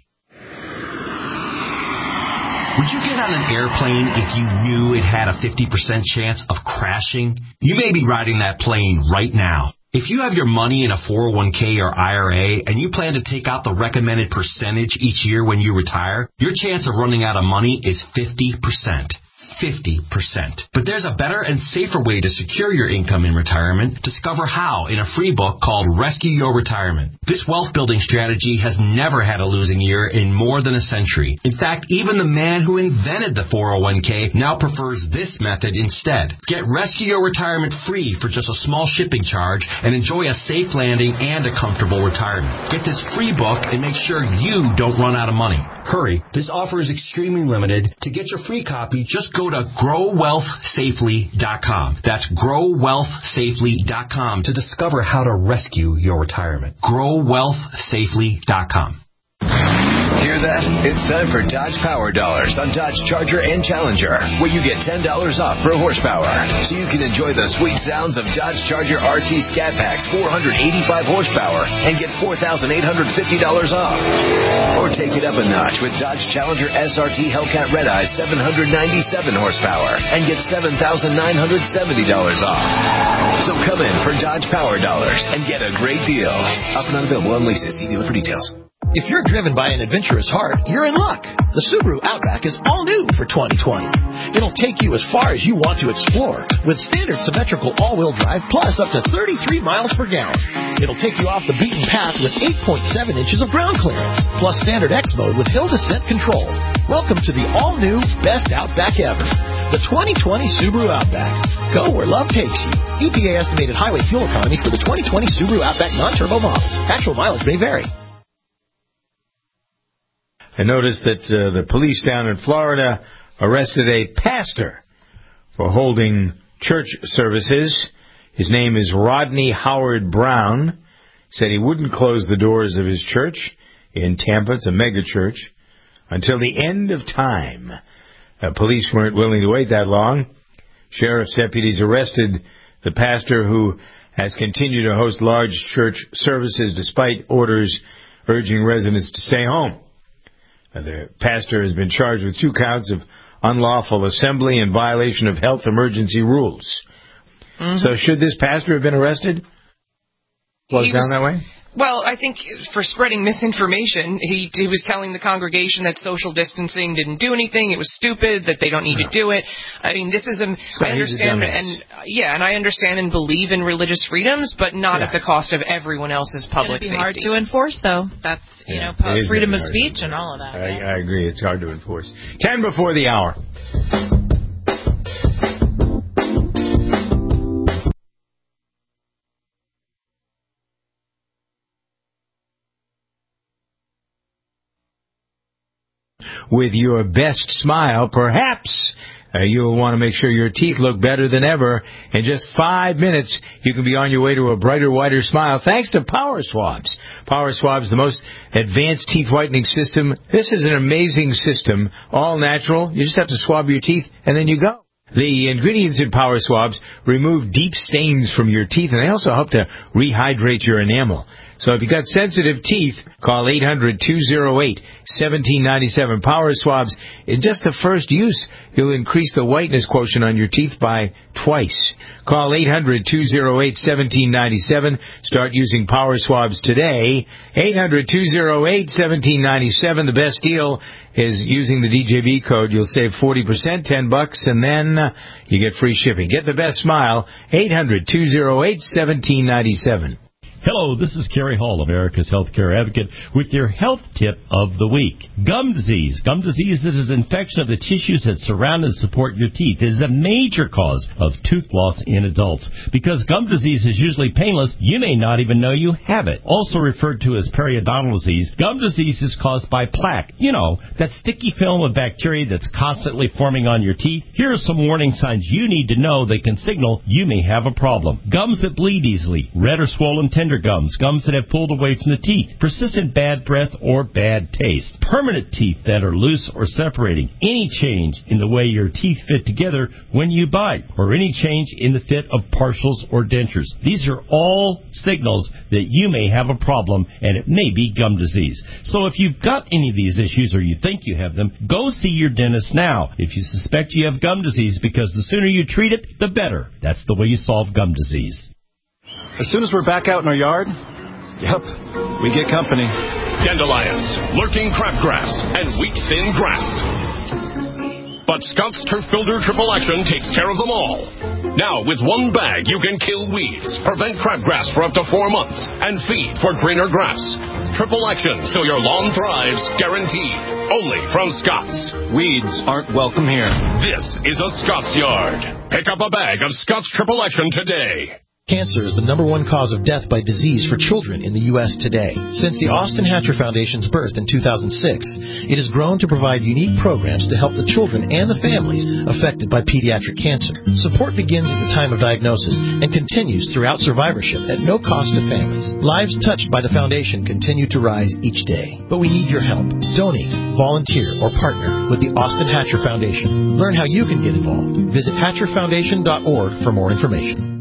Would you get on an airplane if you knew it had a fifty percent chance of crashing? You may be riding that plane right now. If you have your money in a four oh one k or I R A and you plan to take out the recommended percentage each year when you retire, your chance of running out of money is fifty percent. fifty percent. But there's a better and safer way to secure your income in retirement. Discover how in a free book called Rescue Your Retirement. This wealth building strategy has never had a losing year in more than a century. In fact, even the man who invented the four oh one k now prefers this method instead. Get Rescue Your Retirement free for just a small shipping charge and enjoy a safe landing and a comfortable retirement. Get this free book and make sure you don't run out of money. Hurry, this offer is extremely limited. To get your free copy, just go to grow wealth safely dot com. That's grow wealth safely dot com to discover how to rescue your retirement. grow wealth safely dot com. Hear that? It's time for Dodge Power Dollars on Dodge Charger and Challenger, where you get ten dollars off per horsepower, so you can enjoy the sweet sounds of Dodge Charger R T Scat Pack's four hundred eighty-five horsepower and get four thousand eight hundred fifty dollars off. Or take it up a notch with Dodge Challenger S R T Hellcat Red Eye seven hundred ninety-seven horsepower and get seven thousand nine hundred seventy dollars off. So come in for Dodge Power Dollars and get a great deal. Up and unavailable on leases. See dealer for details. If you're driven by an adventurous heart, you're in luck. The Subaru Outback is all new for twenty twenty. It'll take you as far as you want to explore with standard symmetrical all-wheel drive plus up to thirty-three miles per gallon. It'll take you off the beaten path with eight point seven inches of ground clearance plus standard X mode with hill descent control. Welcome to the all-new best Outback ever, the twenty twenty Subaru Outback. Go where love takes you. E P A estimated highway fuel economy for the twenty twenty Subaru Outback non-turbo models. Actual mileage may vary. I noticed that uh, the police down in Florida arrested a pastor for holding church services. His name is Rodney Howard Brown. Said he wouldn't close the doors of his church in Tampa, it's a mega church, until the end of time. Uh, police weren't willing to wait that long. Sheriff's deputies arrested the pastor who has continued to host large church services despite orders urging residents to stay home. The pastor has been charged with two counts of unlawful assembly and violation of health emergency rules. Mm-hmm. So should this pastor have been arrested? Closed down that way? Well, I think for spreading misinformation, he he was telling the congregation that social distancing didn't do anything, it was stupid, that they don't need no. to do it. I mean, this is a, so I understand, and uh, yeah, and I understand and believe in religious freedoms, but not yeah. at the cost of everyone else's public it's safety. Hard to enforce, though. That's, you yeah, know, freedom of speech and all of that. I, yeah. I agree, it's hard to enforce. Ten before the hour. With your best smile, perhaps uh, you'll want to make sure your teeth look better than ever. In just five minutes, you can be on your way to a brighter, whiter smile thanks to Power Swabs. Power Swabs, the most advanced teeth whitening system. This is an amazing system, all natural. You just have to swab your teeth, and then you go. The ingredients in Power Swabs remove deep stains from your teeth, and they also help to rehydrate your enamel. So if you got sensitive teeth, call eight hundred, two oh eight, one seven nine seven. Power Swabs, in just the first use, you'll increase the whiteness quotient on your teeth by twice. Call eight hundred, two oh eight, one seven nine seven. Start using Power Swabs today. eight hundred, two oh eight, one seven nine seven. The best deal is using the D J V code. You'll save forty percent, ten bucks, and then uh, you get free shipping. Get the best smile. eight hundred, two oh eight, one seven nine seven. Hello, this is Kerry Hall, America's Healthcare Advocate, with your health tip of the week. Gum disease. Gum disease is an infection of the tissues that surround and support your teeth. It is a major cause of tooth loss in adults. Because gum disease is usually painless, you may not even know you have it. Also referred to as periodontal disease, gum disease is caused by plaque. You know, that sticky film of bacteria that's constantly forming on your teeth. Here are some warning signs you need to know that can signal you may have a problem. Gums that bleed easily, red or swollen tender gums, gums that have pulled away from the teeth, persistent bad breath or bad taste, permanent teeth that are loose or separating, any change in the way your teeth fit together when you bite, or any change in the fit of partials or dentures. These are all signals that you may have a problem, and it may be gum disease. So if you've got any of these issues or you think you have them, go see your dentist now if you suspect you have gum disease, because the sooner you treat it, the better. That's the way you solve gum disease. As soon as we're back out in our yard, yep, we get company. Dandelions, lurking crabgrass, and wheat-thin grass. But Scott's Turf Builder Triple Action takes care of them all. Now, with one bag, you can kill weeds, prevent crabgrass for up to four months, and feed for greener grass. Triple Action, so your lawn thrives, guaranteed. Only from Scott's. Weeds aren't welcome here. This is a Scott's Yard. Pick up a bag of Scott's Triple Action today. Cancer is the number one cause of death by disease for children in the U S today. Since the Austin Hatcher Foundation's birth in two thousand six, it has grown to provide unique programs to help the children and the families affected by pediatric cancer. Support begins at the time of diagnosis and continues throughout survivorship at no cost to families. Lives touched by the foundation continue to rise each day. But we need your help. Donate, volunteer, or partner with the Austin Hatcher Foundation. Learn how you can get involved. Visit hatcher foundation dot org for more information.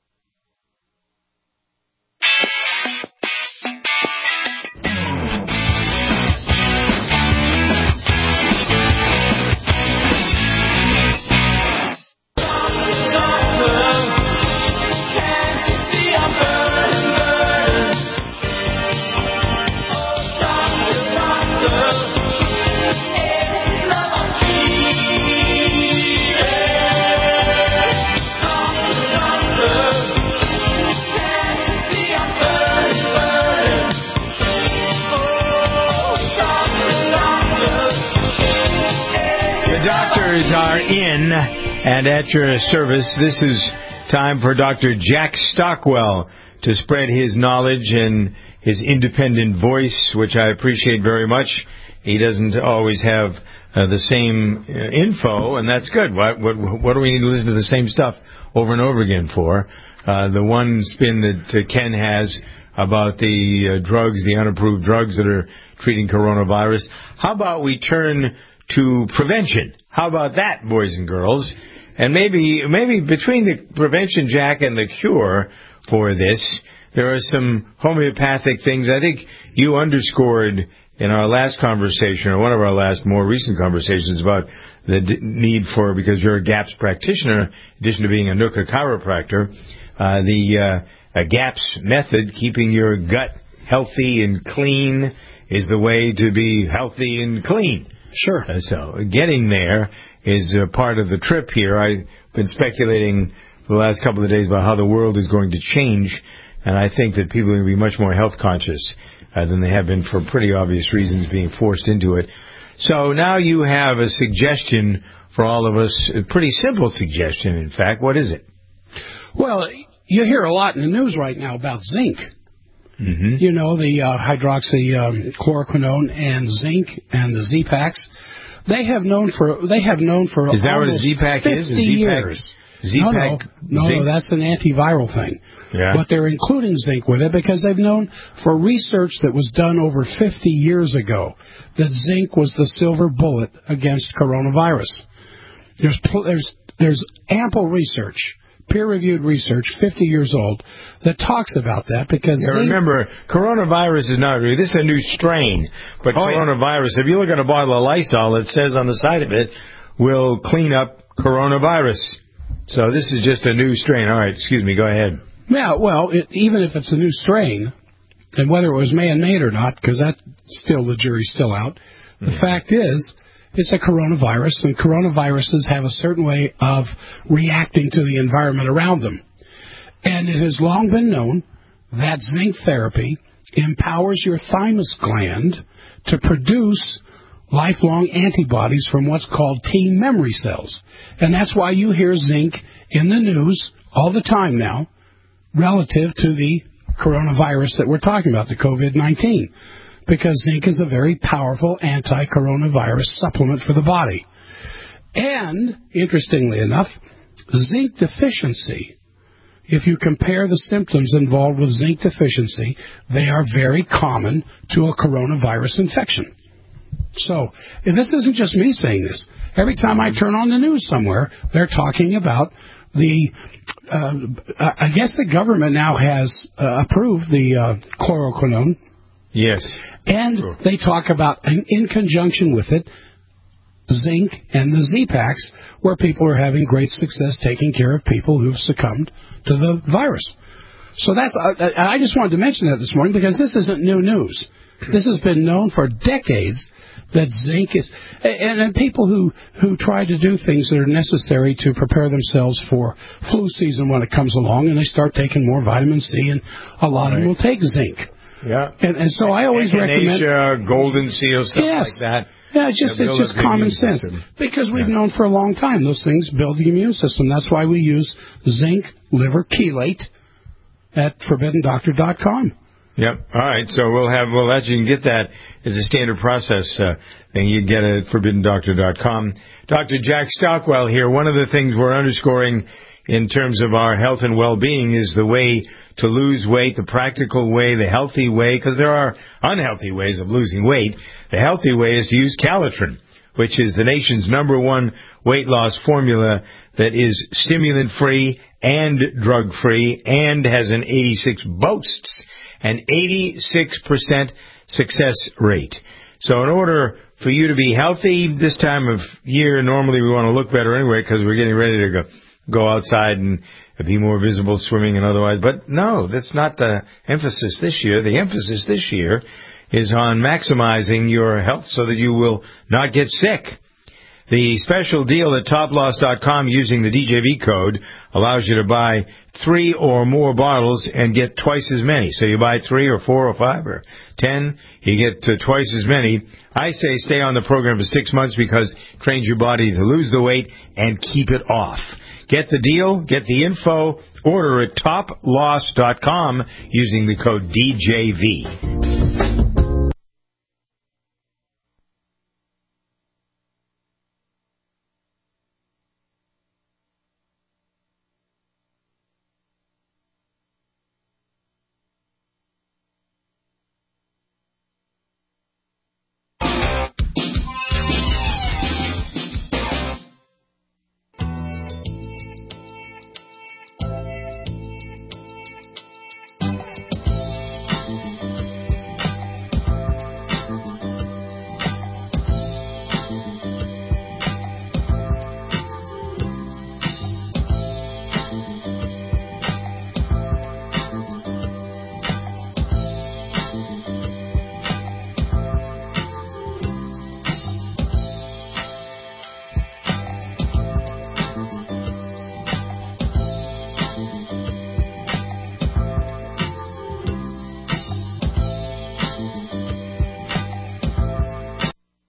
Are in and at your service. This is time for Doctor Jack Stockwell to spread his knowledge and his independent voice, which I appreciate very much. He doesn't always have uh, the same uh, info, and that's good. What, what, what do we need to listen to the same stuff over and over again for? Uh, the one spin that uh, Ken has about the uh, drugs, the unapproved drugs that are treating coronavirus. How about we turn to prevention? How about that, boys and girls? And maybe maybe between the prevention, Jack, and the cure for this, there are some homeopathic things. I think you underscored in our last conversation, or one of our last more recent conversations, about the d- need for, because you're a GAPS practitioner, in addition to being a Nooka chiropractor, uh, the uh, a GAPS method, keeping your gut healthy and clean, is the way to be healthy and clean. Sure. Uh, so getting there is uh, part of the trip here. I've been speculating for the last couple of days about how the world is going to change, and I think that people are going to be much more health conscious uh, than they have been for pretty obvious reasons, being forced into it. So now you have a suggestion for all of us, a pretty simple suggestion, in fact. What is it? Well, you hear a lot in the news right now about zinc. Mm-hmm. You know, the uh, hydroxychloroquine and zinc and the Z-Paks. They have known for they have known for is that what a almost Z-Pak fifty is? A Z-Pak, years. Z-Pak no, no, no, no, that's an antiviral thing. Yeah. But they're including zinc with it because they've known for research that was done over fifty years ago that zinc was the silver bullet against coronavirus. There's there's there's ample research peer-reviewed research, fifty years old, that talks about that because... Yeah, remember, coronavirus is not real. This is a new strain. But oh, coronavirus, yeah. if you look at a bottle of Lysol, it says on the side of it, will clean up coronavirus. So this is just a new strain. All right, excuse me, go ahead. Yeah, well, it, even if it's a new strain, and whether it was man-made or not, because that still, the jury's still out, mm-hmm. the fact is, it's a coronavirus, and coronaviruses have a certain way of reacting to the environment around them. And it has long been known that zinc therapy empowers your thymus gland to produce lifelong antibodies from what's called T memory cells. And that's why you hear zinc in the news all the time now relative to the coronavirus that we're talking about, the COVID nineteen. Because zinc is a very powerful anti-coronavirus supplement for the body. And, interestingly enough, zinc deficiency, if you compare the symptoms involved with zinc deficiency, they are very common to a coronavirus infection. So, and this isn't just me saying this. Every time I turn on the news somewhere, they're talking about the, uh, I guess the government now has uh, approved the uh, chloroquine. Yes. And sure. they talk about, in conjunction with it, zinc and the Z-Packs, where people are having great success taking care of people who've succumbed to the virus. So that's, I, I just wanted to mention that this morning because this isn't new news. This has been known for decades that zinc is, and, and people who, who try to do things that are necessary to prepare themselves for flu season when it comes along, and they start taking more vitamin C, and a lot right. of them will take zinc. Yeah, and, and so I always Echinacea, recommend golden seal, stuff yes. like that. Yeah, it's just it's just common sense system. Because we've yeah. known for a long time those things build the immune system. That's why we use zinc liver chelate at forbidden doctor dot com. Yep. All right. So we'll have we'll let you can get that as a standard process uh, thing. You get it at forbidden doctor dot com. Doctor Jack Stockwell here. One of the things we're underscoring in terms of our health and well-being is the way to lose weight, the practical way, the healthy way, because there are unhealthy ways of losing weight. The healthy way is to use Calitrin, which is the nation's number one weight loss formula that is stimulant-free and drug-free and has an eighty-six boasts an eighty-six percent success rate. So in order for you to be healthy this time of year, normally we want to look better anyway because we're getting ready to go go outside and be more visible swimming and otherwise. But no, that's not the emphasis this year. The emphasis this year is on maximizing your health so that you will not get sick. The special deal at top loss dot com using the D J V code allows you to buy three or more bottles and get twice as many. So you buy three or four or five or ten, you get uh, twice as many. I say stay on the program for six months because it trains your body to lose the weight and keep it off. Get the deal, get the info, order at top loss dot com using the code D J V.